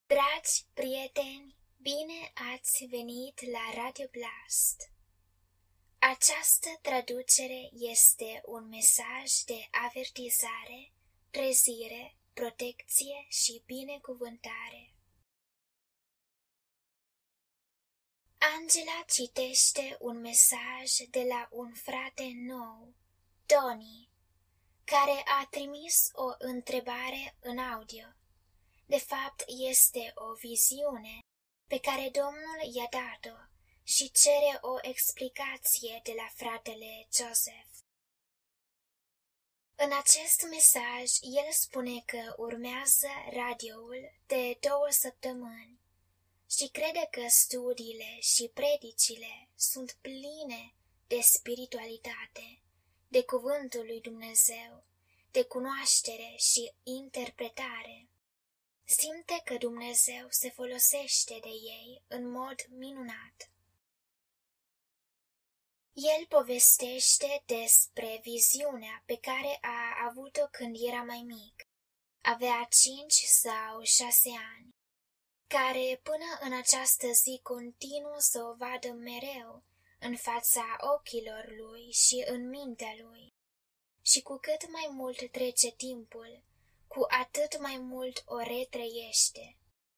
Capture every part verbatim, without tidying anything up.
Dragi prieteni, bine ați venit la Radio Blast! Această traducere este un mesaj de avertizare, trezire, protecție și binecuvântare. Angela citește un mesaj de la un frate nou, Tony, care a trimis o întrebare în audio. De fapt, este o viziune pe care Domnul i-a dat-o și cere o explicație de la fratele Joseph. În acest mesaj, el spune că urmează radioul de două săptămâni și crede că studiile și predicile sunt pline de spiritualitate, de cuvântul lui Dumnezeu, de cunoaștere și interpretare. Simte că Dumnezeu se folosește de ei în mod minunat. El povestește despre viziunea pe care a avut-o când era mai mic, avea cinci sau șase ani, care până în această zi continuă să o vadă mereu în fața ochilor lui și în mintea lui. Și cu cât mai mult trece timpul, cu atât mai mult o retrăiește.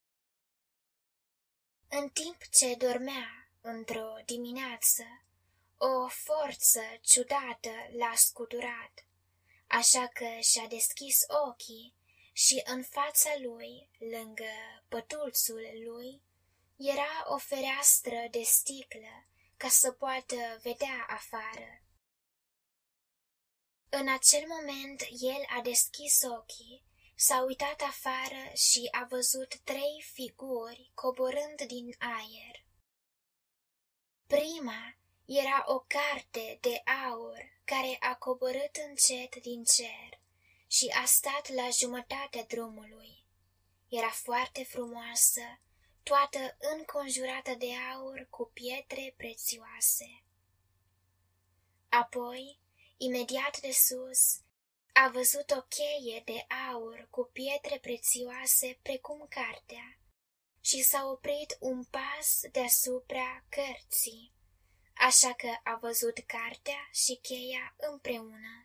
În timp ce dormea, într-o dimineață, o forță ciudată l-a scuturat, așa că și-a deschis ochii și în fața lui, lângă pătulțul lui, era o fereastră de sticlă ca să poată vedea afară. În acel moment, el a deschis ochii, s-a uitat afară și a văzut trei figuri coborând din aer. Prima era o carte de aur care a coborât încet din cer și a stat la jumătatea drumului. Era foarte frumoasă, toată înconjurată de aur cu pietre prețioase. Apoi, imediat de sus, a văzut o cheie de aur cu pietre prețioase precum cartea și s-a oprit un pas deasupra cărții, așa că a văzut cartea și cheia împreună.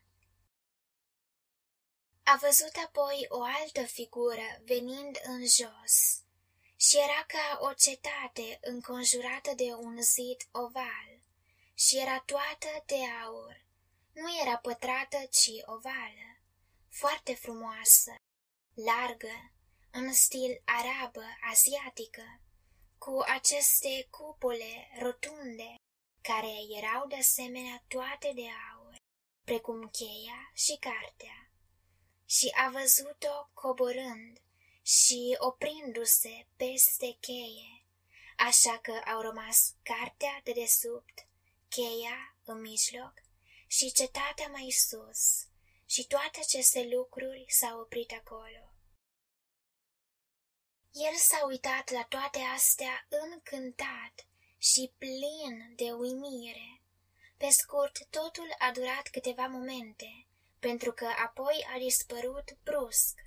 A văzut apoi o altă figură venind în jos și era ca o cetate înconjurată de un zid oval și era toată de aur. Nu era pătrată, ci ovală, foarte frumoasă, largă, în stil arabă-asiatică, cu aceste cupole rotunde, care erau de asemenea toate de aur, precum cheia și cartea. Și a văzut-o coborând și oprindu-se peste cheie, așa că au rămas cartea de desubt, cheia în mijloc și cetatea mai sus, și toate aceste lucruri s-au oprit acolo. El s-a uitat la toate astea încântat și plin de uimire. Pe scurt, totul a durat câteva momente, pentru că apoi a dispărut brusc.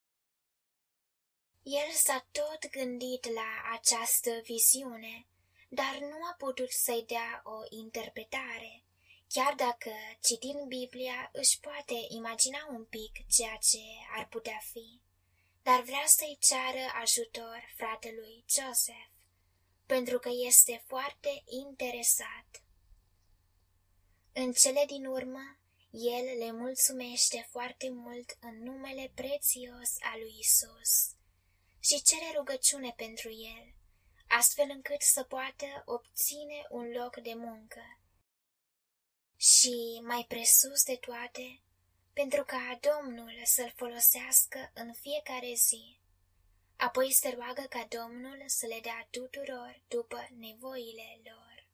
El s-a tot gândit la această viziune, dar nu a putut să-i dea o interpretare, chiar dacă, citind Biblia, își poate imagina un pic ceea ce ar putea fi, dar vrea să-i ceară ajutor fratelui Joseph, pentru că este foarte interesat. În cele din urmă, el le mulțumește foarte mult în numele prețios al lui Isus și cere rugăciune pentru el, astfel încât să poată obține un loc de muncă. Și, mai presus de toate, pentru ca Domnul să-l folosească în fiecare zi. Apoi se roagă ca Domnul să le dea tuturor după nevoile lor.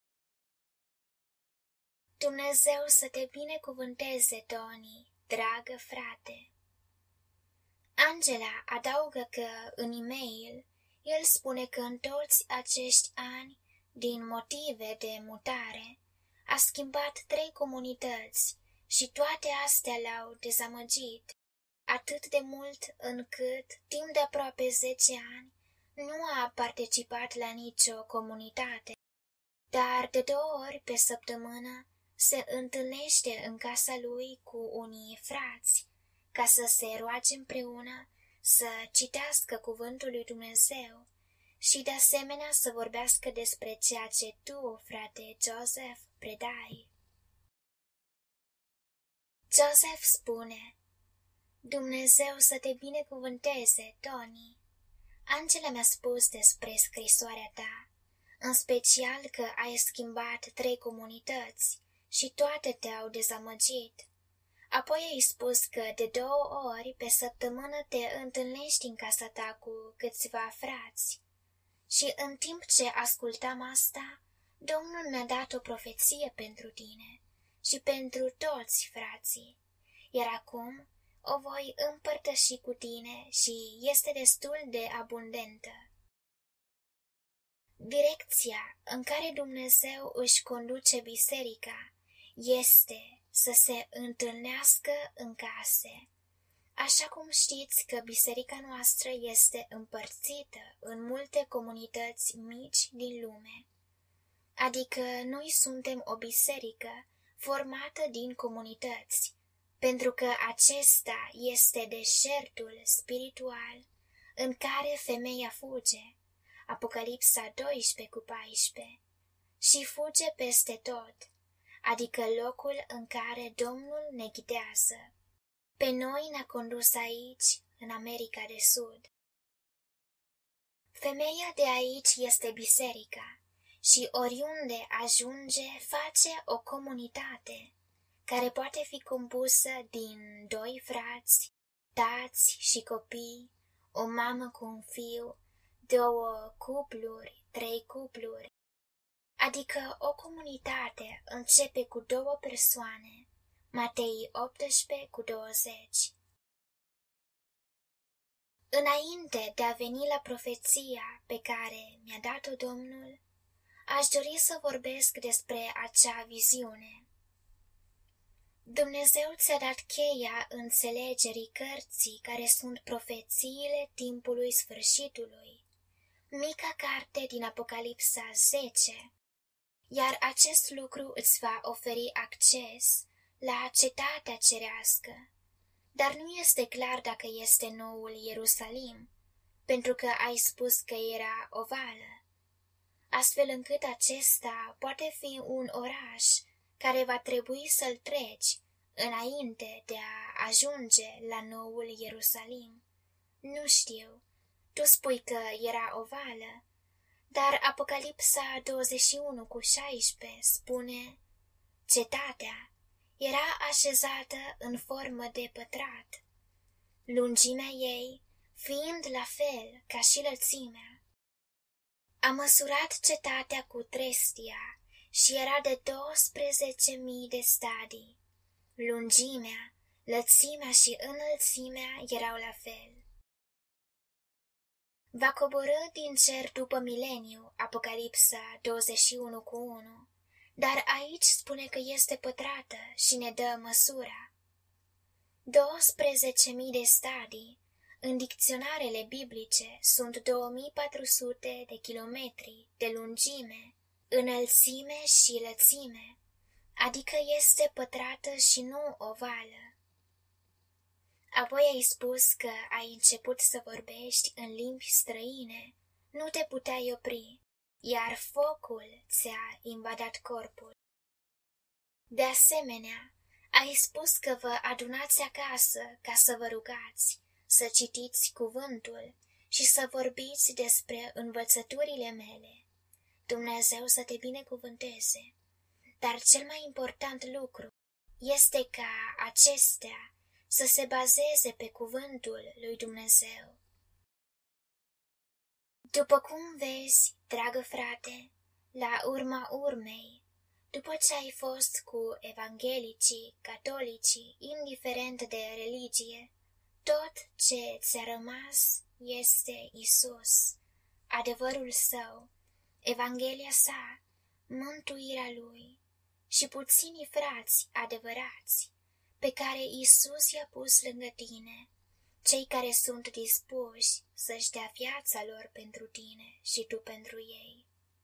Dumnezeu să te binecuvânteze, Tony, dragă frate. Angela adaugă că, în e-mail, el spune că în toți acești ani, din motive de mutare, a schimbat trei comunități și toate astea l-au dezamăgit, atât de mult încât, timp de aproape zece ani, nu a participat la nicio comunitate, dar de două ori pe săptămână se întâlnește în casa lui cu unii frați, ca să se roage împreună, să citească cuvântul lui Dumnezeu și de asemenea să vorbească despre ceea ce tu, frate Joseph, predai. Joseph spune: Dumnezeu să te binecuvânteze, Tony. Angela mi-a spus despre scrisoarea ta, în special că ai schimbat trei comunități și toate te-au dezamăgit. Apoi ai spus că de două ori pe săptămână te întâlnești în casa ta cu câțiva frați. Și în timp ce ascultam asta, Domnul mi-a dat o profeție pentru tine și pentru toți frații, iar acum o voi împărtăși cu tine și este destul de abundentă. Direcția în care Dumnezeu își conduce biserica este să se întâlnească în case. Așa cum știți că biserica noastră este împărțită în multe comunități mici din lume, adică noi suntem o biserică formată din comunități, pentru că acesta este deșertul spiritual în care femeia fuge, Apocalipsa doisprezece cu paisprezece, și fuge peste tot, adică locul în care Domnul ne ghidează. Pe noi ne-a condus aici, în America de Sud. Femeia de aici este biserica și oriunde ajunge face o comunitate, care poate fi compusă din doi frați, tați și copii, o mamă cu un fiu, două cupluri, trei cupluri. Adică o comunitate începe cu două persoane, Matei optsprezece cu douăzeci. Înainte de a veni la profeția pe care mi-a dat-o Domnul, aș dori să vorbesc despre acea viziune. Dumnezeu ți-a dat cheia înțelegerii cărții care sunt profețiile timpului sfârșitului, mica carte din Apocalipsa zece, iar acest lucru îți va oferi acces la cetatea cerească, dar nu este clar dacă este noul Ierusalim, pentru că ai spus că era ovală, astfel încât acesta poate fi un oraș care va trebui să-l treci înainte de a ajunge la noul Ierusalim. Nu știu, tu spui că era ovală, dar Apocalipsa douăzeci și unu cu șaisprezece spune: cetatea era așezată în formă de pătrat, lungimea ei fiind la fel ca și lățimea. A măsurat cetatea cu trestia și era de douăsprezece mii de stadii. Lungimea, lățimea și înălțimea erau la fel. Va coborî din cer după mileniu, Apocalipsa douăzeci și unu cu unu, dar aici spune că este pătrată și ne dă măsura. douăsprezece mii de stadii, în dicționarele biblice, sunt două mii patru sute de kilometri de lungime, înălțime și lățime, adică este pătrată și nu ovală. Apoi ai spus că ai început să vorbești în limbi străine, nu te puteai opri, iar focul ți-a invadat corpul. De asemenea, ai spus că vă adunați acasă ca să vă rugați, să citiți cuvântul și să vorbiți despre învățăturile mele. Dumnezeu să te binecuvânteze. Dar cel mai important lucru este ca acestea să se bazeze pe cuvântul lui Dumnezeu. După cum vezi, dragă frate, la urma urmei, după ce ai fost cu evanghelicii, catolicii, indiferent de religie, tot ce ți-a rămas este Isus, adevărul său, Evanghelia sa, mântuirea lui și puțini frați adevărați pe care Isus i-a pus lângă tine, cei care sunt dispuși să-și dea viața lor pentru tine și tu pentru ei.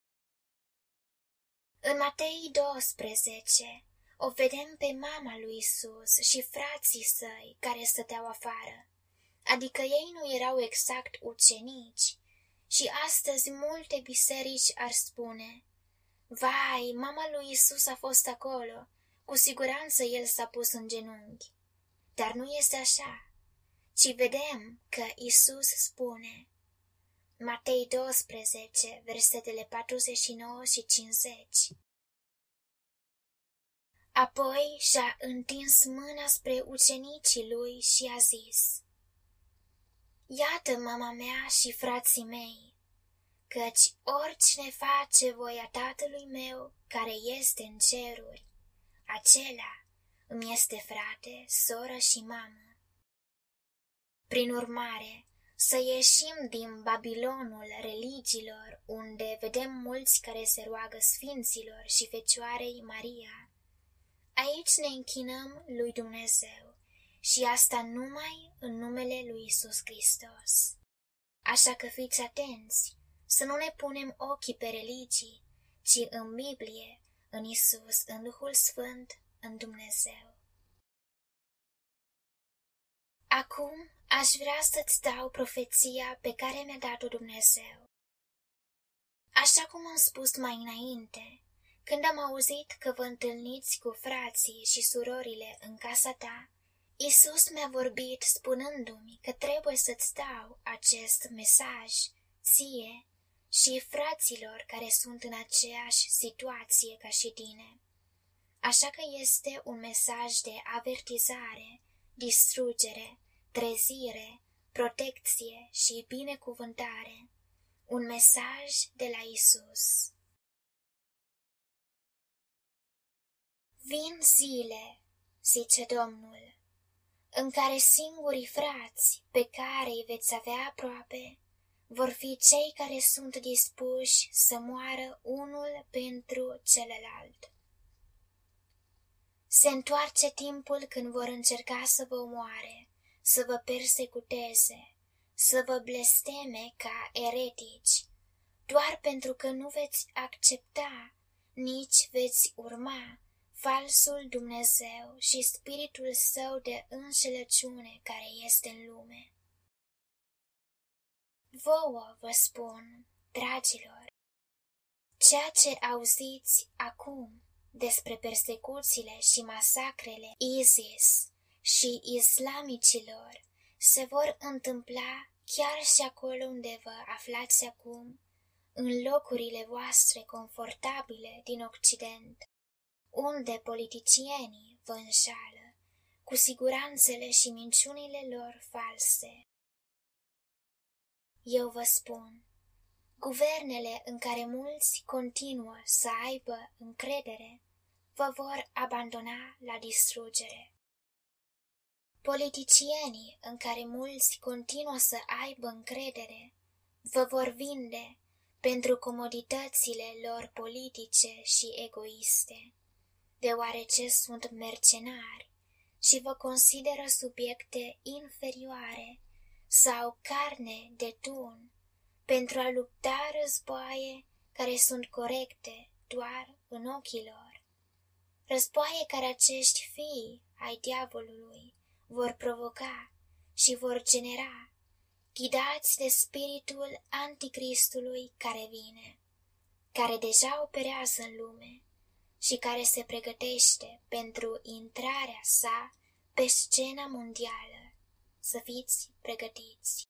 În Matei doisprezece o vedem pe mama lui Isus și frații săi care stăteau afară, adică ei nu erau exact ucenici, și astăzi multe biserici ar spune: vai, mama lui Isus a fost acolo, cu siguranță el s-a pus în genunchi. Dar nu este așa, ci vedem că Isus spune, Matei doisprezece, versetele patruzeci și nouă și cincizeci. Apoi și-a întins mâna spre ucenicii lui și a zis: iată mama mea și frații mei, căci oricine face voia Tatălui meu care este în ceruri, acela îmi este frate, soră și mamă. Prin urmare, să ieșim din Babilonul religiilor, unde vedem mulți care se roagă Sfinților și Fecioarei Maria. Aici ne închinăm lui Dumnezeu și asta numai în numele lui Isus Hristos. Așa că fiți atenți să nu ne punem ochii pe religii, ci în Biblie, în Isus, în Duhul Sfânt, în Dumnezeu. Acum aș vrea să-ți dau profeția pe care mi-a dat-o Dumnezeu. Așa cum am spus mai înainte, când am auzit că vă întâlniți cu frații și surorile în casa ta, Isus mi-a vorbit spunându-mi că trebuie să-ți dau acest mesaj ție și fraților care sunt în aceeași situație ca și tine. Așa că este un mesaj de avertizare, distrugere, trezire, protecție și binecuvântare. Un mesaj de la Isus. Vin zile, zice Domnul, în care singurii frați pe care îi veți avea aproape vor fi cei care sunt dispuși să moară unul pentru celălalt. Se întoarce timpul când vor încerca să vă omoare, să vă persecuteze, să vă blesteme ca eretici, doar pentru că nu veți accepta, nici veți urma falsul Dumnezeu și spiritul său de înșelăciune care este în lume. Vouă vă spun, dragilor, ceea ce auziți acum despre persecuțiile și masacrele ISIS și islamicilor se vor întâmpla chiar și acolo unde vă aflați acum, în locurile voastre confortabile din Occident, unde politicienii vă înșală cu siguranțele și minciunile lor false. Eu vă spun, guvernele în care mulți continuă să aibă încredere vă vor abandona la distrugere. Politicienii în care mulți continuă să aibă încredere vă vor vinde pentru comoditățile lor politice și egoiste, deoarece sunt mercenari și vă consideră subiecte inferioare sau carne de tun pentru a lupta războaie care sunt corecte doar în ochii lor, războaie care acești fii ai diavolului vor provoca și vor genera, ghidați de spiritul anticristului care vine, care deja operează în lume și care se pregătește pentru intrarea sa pe scena mondială. Să fiți pregătiți.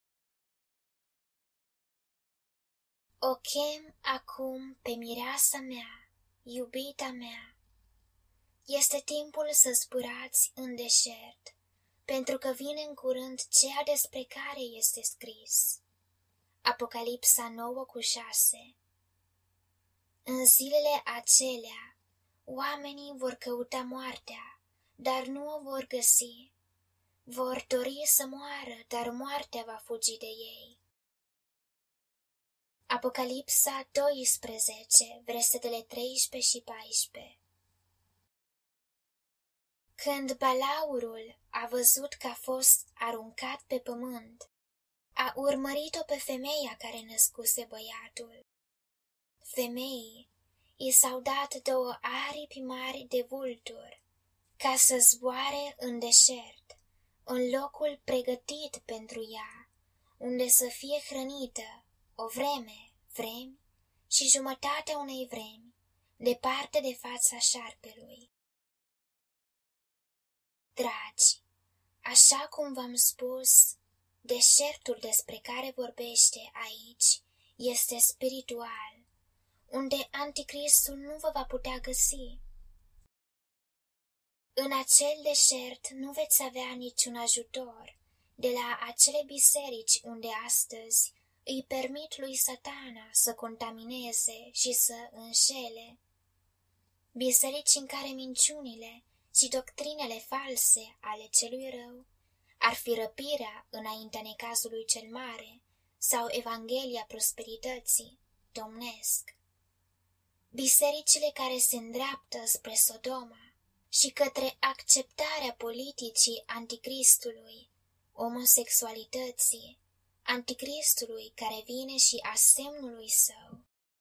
O chem acum pe mireasa mea, iubita mea. Este timpul să zburați în deșert, pentru că vine în curând ceea despre care este scris. Apocalipsa nouă cu șase. În zilele acelea, oamenii vor căuta moartea, dar nu o vor găsi. Vor dori să moară, dar moartea va fugi de ei. Apocalipsa doisprezece, versetele treisprezece și paisprezece. Când balaurul a văzut că a fost aruncat pe pământ, a urmărit-o pe femeia care născuse băiatul. Femeii i s-au dat două aripi mari de vulturi, ca să zboare în deșert, în locul pregătit pentru ea, unde să fie hrănită o vreme, vremi și jumătatea unei vremi, departe de fața șarpelui. Dragi, așa cum v-am spus, deșertul despre care vorbește aici este spiritual, unde Anticristul nu vă va putea găsi. În acel deșert nu veți avea niciun ajutor de la acele biserici unde astăzi îi permit lui Satana să contamineze și să înșele. Biserici în care minciunile și doctrinele false ale celui rău ar fi răpirea înaintea necazului cel mare sau Evanghelia prosperității domnesc. Bisericile care se îndreaptă spre Sodoma și către acceptarea politicii Anticristului, omosexualității, Anticristului care vine și a semnului său.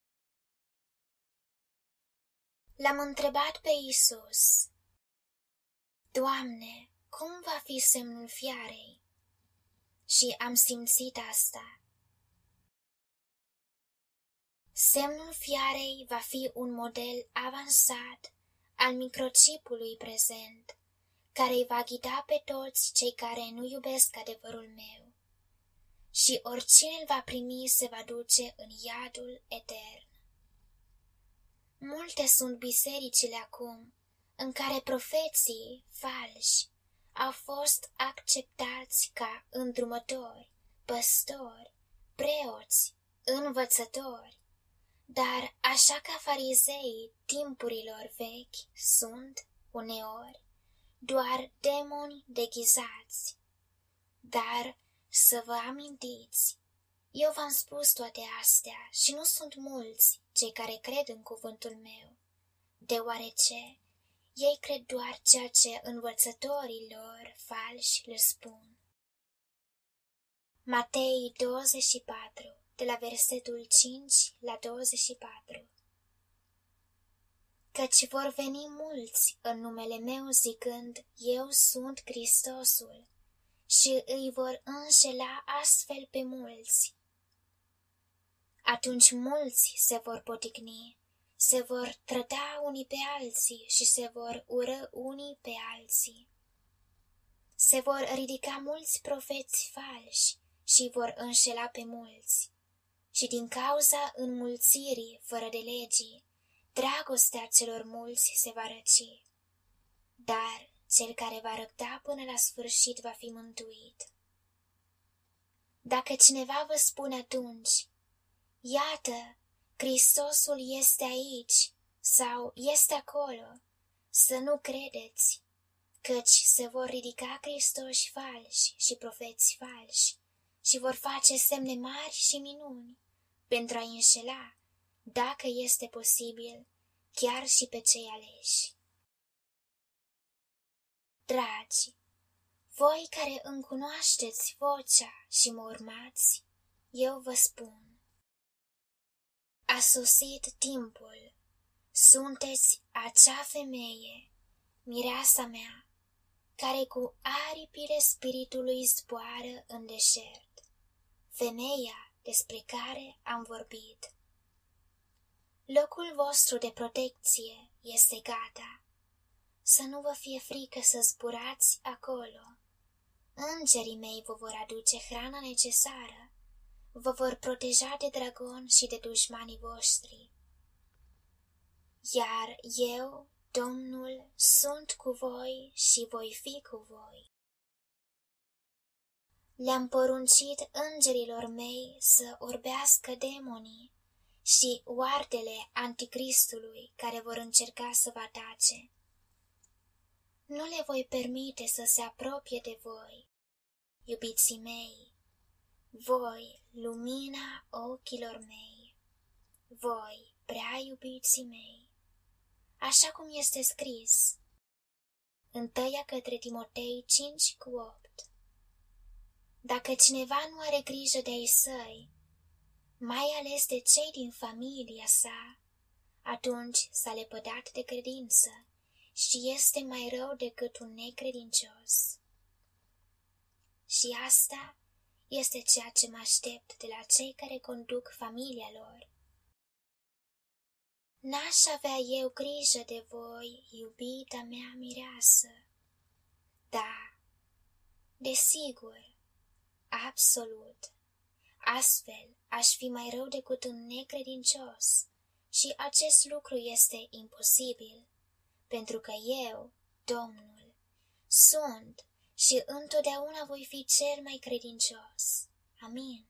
L-am întrebat pe Iisus: Doamne, cum va fi semnul fiarei? Și am simțit asta. Semnul fiarei va fi un model avansat al microchipului prezent, care îi va ghida pe toți cei care nu iubesc adevărul meu. Și oricine îl va primi se va duce în iadul etern. Multe sunt bisericile acum în care profeții falși au fost acceptați ca îndrumători, păstori, preoți, învățători, dar așa ca farizeii timpurilor vechi sunt, uneori, doar demoni deghizați. Dar să vă amintiți, eu v-am spus toate astea și nu sunt mulți cei care cred în cuvântul meu, deoarece ei cred doar ceea ce învățătorii lor falși le spun. Matei douăzeci și patru, de la versetul cinci la douăzeci și patru. Căci vor veni mulți în numele meu zicând, eu sunt Hristosul, și îi vor înșela astfel pe mulți. Atunci mulți se vor poticni, se vor trăda unii pe alții și se vor ură unii pe alții. Se vor ridica mulți profeți falși și vor înșela pe mulți. Și din cauza înmulțirii fără de legii, dragostea celor mulți se va răci. Dar cel care va răbda până la sfârșit va fi mântuit. Dacă cineva vă spune atunci, iată, Hristosul este aici sau este acolo, să nu credeți, căci se vor ridica Hristoși falși și profeți falși și vor face semne mari și minuni pentru a înșela, dacă este posibil, chiar și pe cei aleși. Dragi, voi care îmi cunoașteți vocea și mă urmați, eu vă spun: a sosit timpul, sunteți acea femeie, mireasa mea, care cu aripile spiritului zboară în deșert, femeia despre care am vorbit. Locul vostru de protecție este gata, să nu vă fie frică să zburați acolo. Îngerii mei vă vor aduce hrana necesară, vă vor proteja de dragon și de dușmanii voștri. Iar eu, Domnul, sunt cu voi și voi fi cu voi. Le-am poruncit îngerilor mei să orbească demonii și oardele Anticristului care vor încerca să vă atace. Nu le voi permite să se apropie de voi, iubiții mei, voi, lumina ochilor mei, voi, prea iubiții mei, așa cum este scris: Întâia către Timotei cinci cu opt. Dacă cineva nu are grijă de ai săi, mai ales de cei din familia sa, atunci s-a lepădat de credință și este mai rău decât un necredincios. Și asta este ceea ce mă aștept de la cei care conduc familia lor. N-aș avea eu grijă de voi, iubita mea mireasă. Da, desigur, absolut. Astfel aș fi mai rău decât un necredincios și acest lucru este imposibil, pentru că eu, Domnul, sunt și întotdeauna voi fi cel mai credincios. Amin.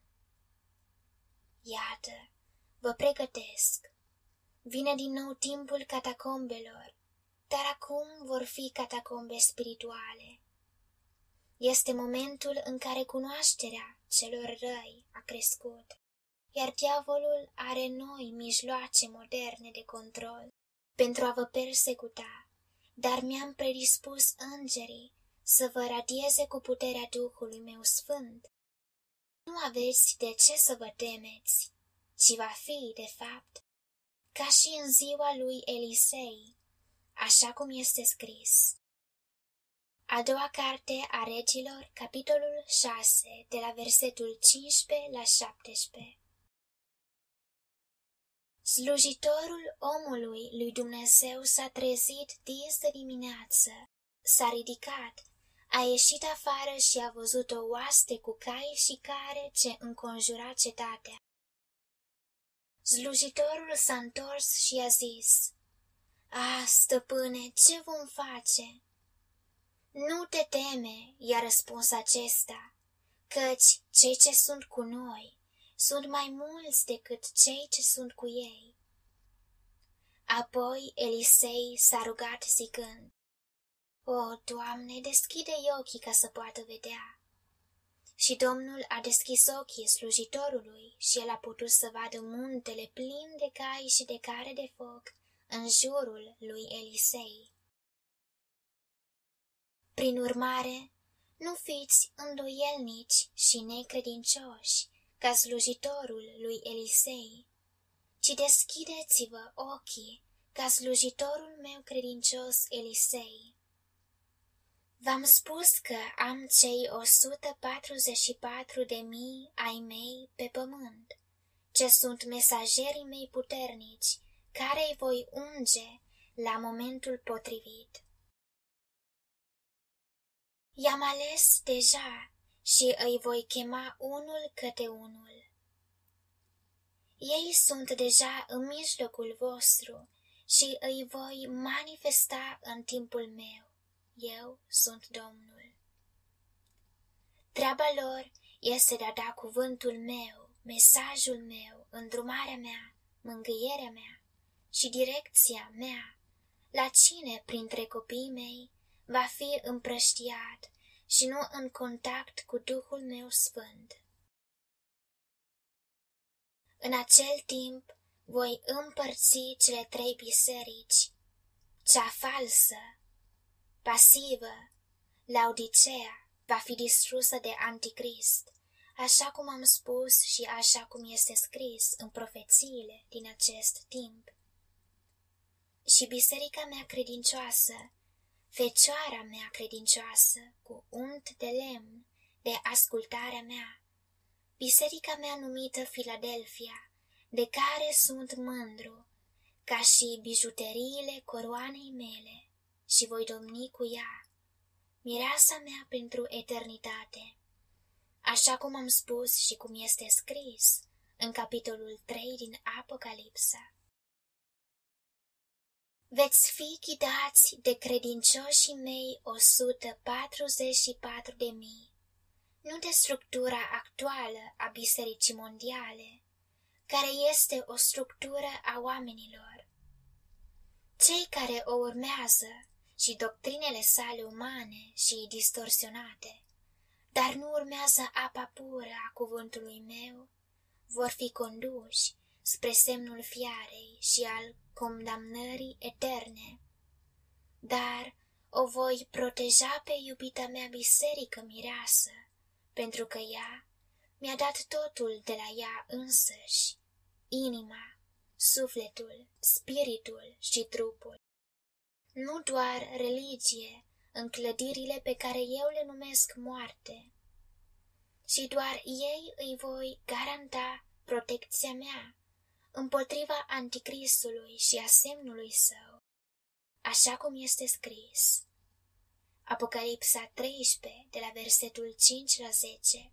Iată, vă pregătesc. Vine din nou timpul catacombelor, dar acum vor fi catacombe spirituale. Este momentul în care cunoașterea celor răi a crescut, iar diavolul are noi mijloace moderne de control pentru a vă persecuta, dar mi-am predispus îngerii să vă radieze cu puterea Duhului meu sfânt. Nu aveți de ce să vă temeți, ci va fi, de fapt, ca și în ziua lui Elisei, așa cum este scris. A doua carte a Regilor, capitolul șase, de la versetul cincisprezece la șaptesprezece. Slujitorul omului lui Dumnezeu s-a trezit dis de dimineață, s-a ridicat, a ieșit afară și a văzut o oaste cu cai și care ce înconjura cetatea. Slujitorul s-a întors și a zis: „A, stăpâne, ce vom face?” „Nu te teme,” i-a răspuns acesta, „căci cei ce sunt cu noi sunt mai mulți decât cei ce sunt cu ei.” Apoi Elisei s-a rugat zicând: „O, Doamne, deschide-i ochii ca să poată vedea.” Și Domnul a deschis ochii slujitorului și el a putut să vadă muntele plin de cai și de care de foc în jurul lui Elisei. Prin urmare, nu fiți îndoielnici și necredincioși ca slujitorul lui Elisei, ci deschideți-vă ochii ca slujitorul meu credincios Elisei. V-am spus că am cei o sută patruzeci și patru de mii ai mei pe pământ, ce sunt mesagerii mei puternici, care îi voi unge la momentul potrivit. I-am ales deja și îi voi chema unul câte unul. Ei sunt deja în mijlocul vostru și îi voi manifesta în timpul meu. Eu sunt Domnul. Treaba lor este de a da cuvântul meu, mesajul meu, îndrumarea mea, mângâierea mea și direcția mea la cine printre copiii mei va fi împrăștiat și nu în contact cu Duhul meu sfânt. În acel timp voi împărți cele trei biserici, cea falsă, pasivă, Laodicea, va fi distrusă de Anticrist, așa cum am spus și așa cum este scris în profețiile din acest timp. Și biserica mea credincioasă, fecioara mea credincioasă, cu unt de lemn, de ascultarea mea, biserica mea numită Filadelfia, de care sunt mândru, ca și bijuteriile coroanei mele, și voi domni cu ea, mireasa mea pentru eternitate, așa cum am spus și cum este scris în capitolul trei din Apocalipsa. Veți fi ghidați de credincioșii mei o sută patruzeci și patru de mii, nu de structura actuală a Bisericii Mondiale, care este o structură a oamenilor. Cei care o urmează și doctrinele sale umane și distorsionate, dar nu urmează apa pură a cuvântului meu, vor fi conduși spre semnul fiarei și al condamnării eterne. Dar o voi proteja pe iubita mea biserică mireasă, pentru că ea mi-a dat totul de la ea însăși, inima, sufletul, spiritul și trupul. Nu doar religie în clădirile pe care eu le numesc moarte, și doar ei îi voi garanta protecția mea împotriva anticristului și a semnului său, așa cum este scris. Apocalipsa treisprezece, de la versetul cinci la zece.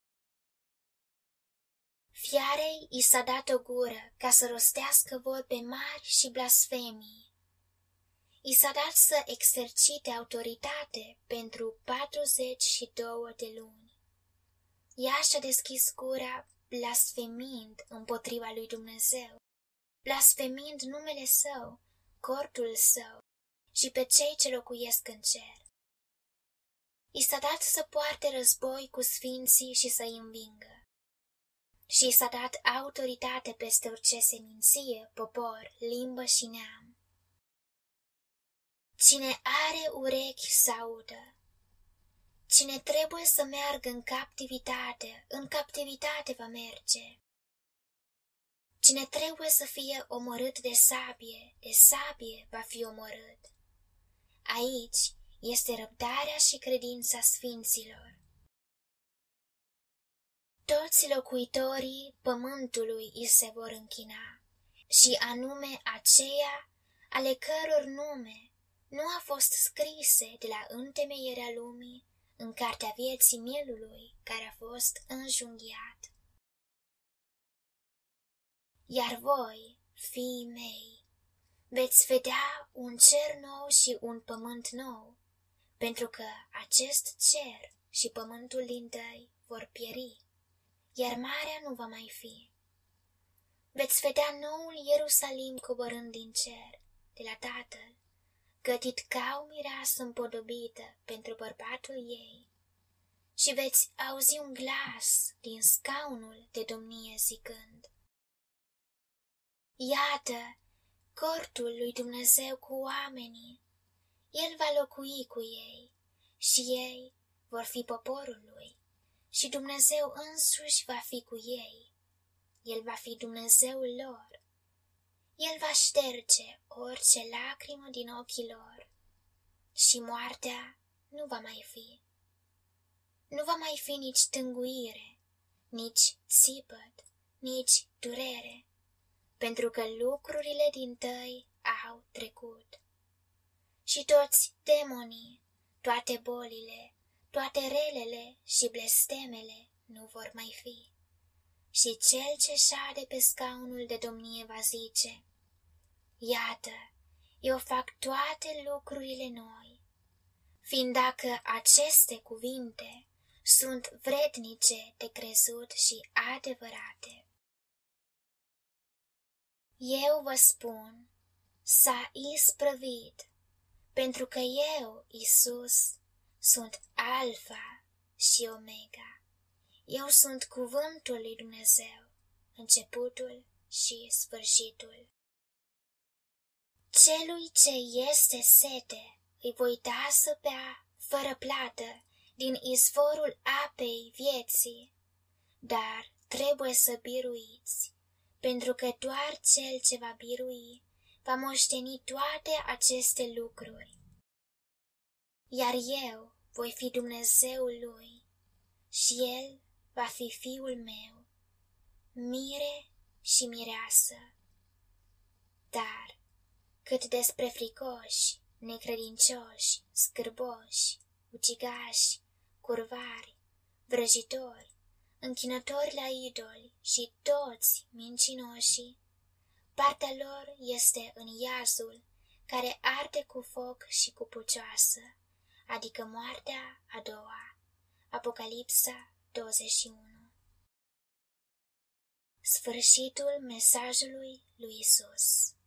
Fiarei i s-a dat o gură ca să rostească vorbe mari și blasfemii. I s-a dat să exercite autoritate pentru patruzeci și două de luni. Ea și-a deschis gura blasfemind împotriva lui Dumnezeu, blasfemind numele său, cortul său și pe cei ce locuiesc în cer. I s-a dat să poarte război cu sfinții și să-i învingă. Și i s-a dat autoritate peste orice seminție, popor, limbă și neam. Cine are urechi să audă, cine trebuie să meargă în captivitate, în captivitate va merge. Cine trebuie să fie omorât de sabie, de sabie va fi omorât. Aici este răbdarea și credința sfinților. Toți locuitorii pământului îi se vor închina, și anume aceia ale căror nume nu a fost scrise de la întemeierea lumii în cartea vieții mielului care a fost înjunghiat. Iar voi, fiii mei, veți vedea un cer nou și un pământ nou, pentru că acest cer și pământul dintâi vor pieri, iar marea nu va mai fi. Veți vedea noul Ierusalim coborând din cer, de la Tatăl, gătit ca o mireasă împodobită pentru bărbatul ei, și veți auzi un glas din scaunul de domnie zicând: Iată, cortul lui Dumnezeu cu oamenii, El va locui cu ei și ei vor fi poporul lui și Dumnezeu însuși va fi cu ei. El va fi Dumnezeul lor. El va șterge orice lacrimă din ochii lor și moartea nu va mai fi. Nu va mai fi nici tânguire, nici țipăt, nici durere, pentru că lucrurile dintâi au trecut. Și toți demonii, toate bolile, toate relele și blestemele nu vor mai fi. Și cel ce șade pe scaunul de domnie va zice: Iată, eu fac toate lucrurile noi, fiind dacă aceste cuvinte sunt vrednice de crezut și adevărate. Eu vă spun, s-a isprăvit, pentru că eu, Iisus, sunt Alfa și Omega. Eu sunt cuvântul lui Dumnezeu, începutul și sfârșitul. Celui ce este sete, îi voi da să bea fără plată din izvorul apei vieții, dar trebuie să biruiți, pentru că doar cel ce va birui va moșteni toate aceste lucruri. Iar eu voi fi Dumnezeul lui și el va fi fiul meu, mire și mireasă. Dar cât despre fricoși, necredincioși, scârboși, ucigași, curvari, vrăjitori, închinători la idoli și toți mincinoșii, partea lor este în iazul care arde cu foc și cu pucioasă, adică moartea a doua. Apocalipsa douăzeci și unu. Sfârșitul mesajului lui Isus.